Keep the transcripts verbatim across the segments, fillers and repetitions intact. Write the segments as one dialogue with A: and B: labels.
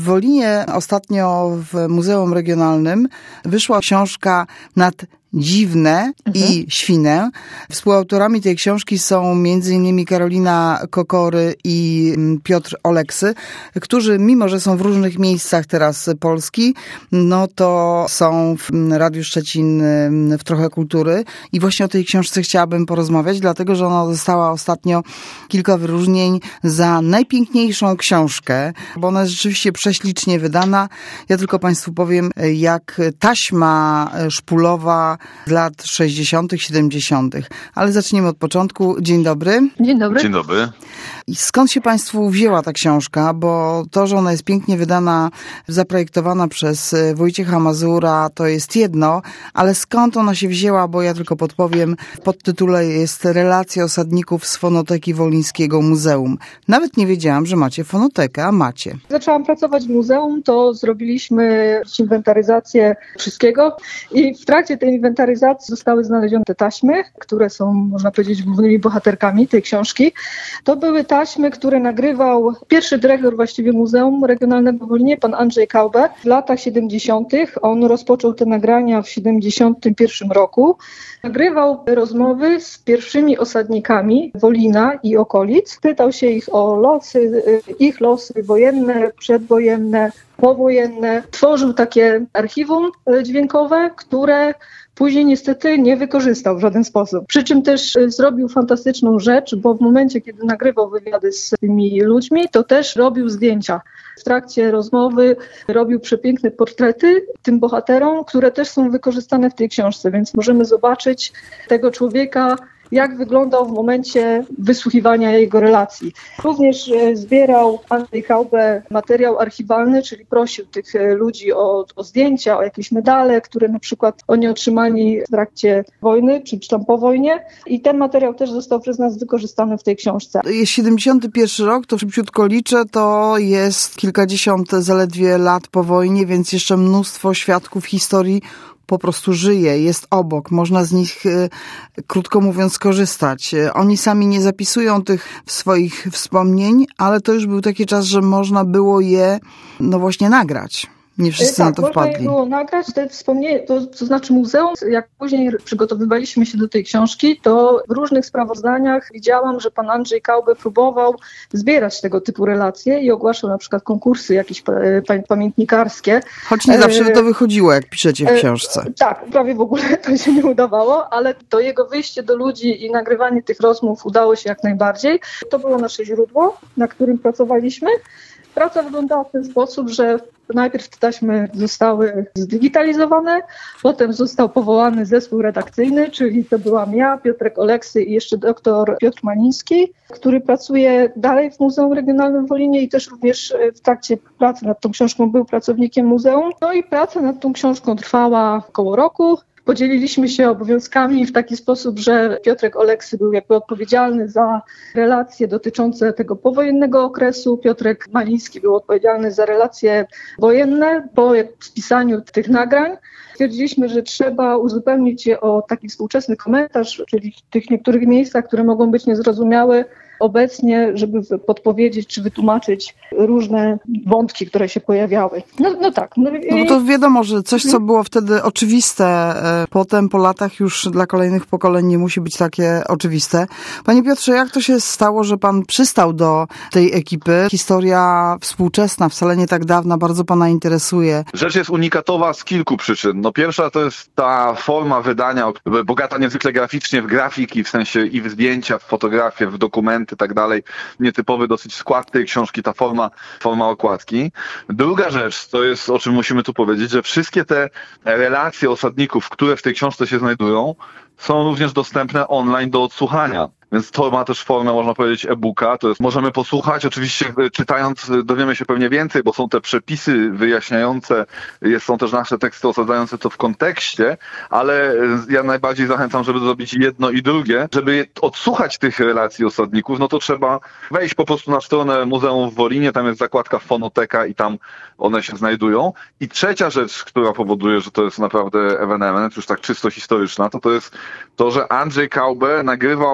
A: W Wolinie ostatnio w Muzeum Regionalnym wyszła książka Nad Dziwne mhm. i Świnę. Współautorami tej książki są między innymi Karolina Kokory i Piotr Oleksy, którzy mimo, że są w różnych miejscach teraz Polski, no to są w Radiu Szczecin w Trochę Kultury i właśnie o tej książce chciałabym porozmawiać, dlatego, że ona dostała ostatnio kilka wyróżnień za najpiękniejszą książkę, bo ona jest rzeczywiście prześlicznie wydana. Ja tylko Państwu powiem, jak taśma szpulowa z lat sześćdziesiątych, siedemdziesiątych. Ale zaczniemy od początku. Dzień dobry.
B: Dzień dobry.
C: Dzień dobry.
A: I skąd się Państwu wzięła ta książka? Bo to, że ona jest pięknie wydana, zaprojektowana przez Wojciecha Mazura, to jest jedno, ale skąd ona się wzięła? Bo ja tylko podpowiem, w podtytule jest Relacje osadników z fonoteki Wolińskiego Muzeum. Nawet nie wiedziałam, że macie fonotekę, a macie.
B: Zaczęłam pracować w muzeum, to zrobiliśmy inwentaryzację wszystkiego i w trakcie tej inwentaryzacji zostały znalezione te taśmy, które są, można powiedzieć, głównymi bohaterkami tej książki. To były taśmy, które nagrywał pierwszy dyrektor właściwie Muzeum Regionalnego w Wolinie, pan Andrzej Kaube. W latach siedemdziesiątych on rozpoczął te nagrania w siedemdziesiątym pierwszym roku. Nagrywał rozmowy z pierwszymi osadnikami Wolina i okolic. Pytał się ich o losy, ich losy wojenne, przedwojenne, powojenne. Tworzył takie archiwum dźwiękowe, które później niestety nie wykorzystał w żaden sposób. Przy czym też zrobił fantastyczną rzecz, bo w momencie, kiedy nagrywał wywiady z tymi ludźmi, to też robił zdjęcia. W trakcie rozmowy robił przepiękne portrety tym bohaterom, które też są wykorzystane w tej książce, więc możemy zobaczyć tego człowieka, jak wyglądał w momencie wysłuchiwania jego relacji. Również zbierał Andrzej Kaube materiał archiwalny, czyli prosił tych ludzi o, o zdjęcia, o jakieś medale, które na przykład oni otrzymali w trakcie wojny, czy, czy tam po wojnie. I ten materiał też został przez nas wykorzystany w tej książce.
A: Jest siedemdziesiąty pierwszy rok, to szybciutko liczę, to jest kilkadziesiąt zaledwie lat po wojnie, więc jeszcze mnóstwo świadków historii po prostu żyje, jest obok, można z nich, krótko mówiąc, korzystać. Oni sami nie zapisują tych swoich wspomnień, ale to już był taki czas, że można było je, no właśnie, nagrać. Nie wszyscy
B: tak,
A: na to wpadli.
B: Można było nagrać te wspomnienia, to, to znaczy muzeum, jak później przygotowywaliśmy się do tej książki, to w różnych sprawozdaniach widziałam, że pan Andrzej Kaube próbował zbierać tego typu relacje i ogłaszał na przykład konkursy jakieś pamiętnikarskie.
A: Choć nie zawsze to wychodziło, jak piszecie w książce.
B: E, tak, prawie w ogóle to się nie udawało, ale to jego wyjście do ludzi i nagrywanie tych rozmów udało się jak najbardziej. To było nasze źródło, na którym pracowaliśmy. Praca wyglądała w ten sposób, że najpierw te taśmy zostały zdigitalizowane, potem został powołany zespół redakcyjny, czyli to byłam ja, Piotrek Oleksy i jeszcze doktor Piotr Maniński, który pracuje dalej w Muzeum Regionalnym w Wolinie i też również w trakcie pracy nad tą książką był pracownikiem muzeum. No i praca nad tą książką trwała około roku. Podzieliliśmy się obowiązkami w taki sposób, że Piotrek Oleksy był jakby odpowiedzialny za relacje dotyczące tego powojennego okresu. Piotrek Maliński był odpowiedzialny za relacje wojenne. Po spisaniu tych nagrań stwierdziliśmy, że trzeba uzupełnić je o taki współczesny komentarz, czyli w tych niektórych miejscach, które mogą być niezrozumiałe obecnie, żeby podpowiedzieć czy wytłumaczyć różne wątki, które się pojawiały. No, no tak. No,
A: no to wiadomo, że coś, co było wtedy oczywiste, potem po latach już dla kolejnych pokoleń nie musi być takie oczywiste. Panie Piotrze, jak to się stało, że pan przystał do tej ekipy? Historia współczesna, wcale nie tak dawna, bardzo pana interesuje.
C: Rzecz jest unikatowa z kilku przyczyn. No pierwsza to jest ta forma wydania, bogata niezwykle graficznie w grafiki, w sensie i w zdjęcia, w fotografie, w dokumenty, i tak dalej. Nietypowy dosyć skład tej książki, ta forma, forma okładki. Druga rzecz, to jest, o czym musimy tu powiedzieć, że wszystkie te relacje osadników, które w tej książce się znajdują, są również dostępne online do odsłuchania. Więc to ma też formę, można powiedzieć, e-booka. To jest, możemy posłuchać, oczywiście czytając dowiemy się pewnie więcej, bo są te przepisy wyjaśniające, jest, są też nasze teksty osadzające to w kontekście, ale ja najbardziej zachęcam, żeby zrobić jedno i drugie. Żeby odsłuchać tych relacji osadników, no to trzeba wejść po prostu na stronę Muzeum w Wolinie, tam jest zakładka Fonoteka i tam one się znajdują. I trzecia rzecz, która powoduje, że to jest naprawdę ewenement, już tak czysto historyczna, to to jest to, że Andrzej Kaube nagrywał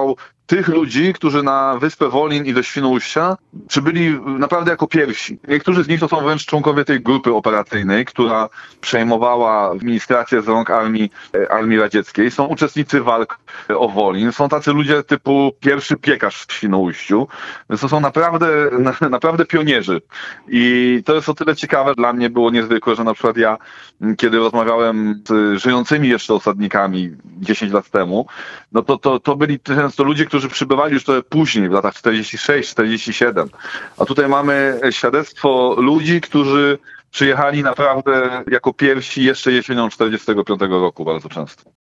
C: tych ludzi, którzy na wyspę Wolin i do Świnoujścia przybyli naprawdę jako pierwsi. Niektórzy z nich to są wręcz członkowie tej grupy operacyjnej, która przejmowała administrację z rąk armii, armii radzieckiej. Są uczestnicy walk o Wolin. Są tacy ludzie typu pierwszy piekarz w Świnoujściu. Więc to są naprawdę, na, naprawdę pionierzy. I to jest o tyle ciekawe, dla mnie było niezwykłe, że na przykład ja, kiedy rozmawiałem z żyjącymi jeszcze osadnikami dziesięć lat temu, no to, to, to byli często ludzie, którzy przybywali już trochę później, w latach czterdziesty szósty czterdziesty siódmy. A tutaj mamy świadectwo ludzi, którzy przyjechali naprawdę jako pierwsi jeszcze jesienią czterdziestego piątego roku bardzo często.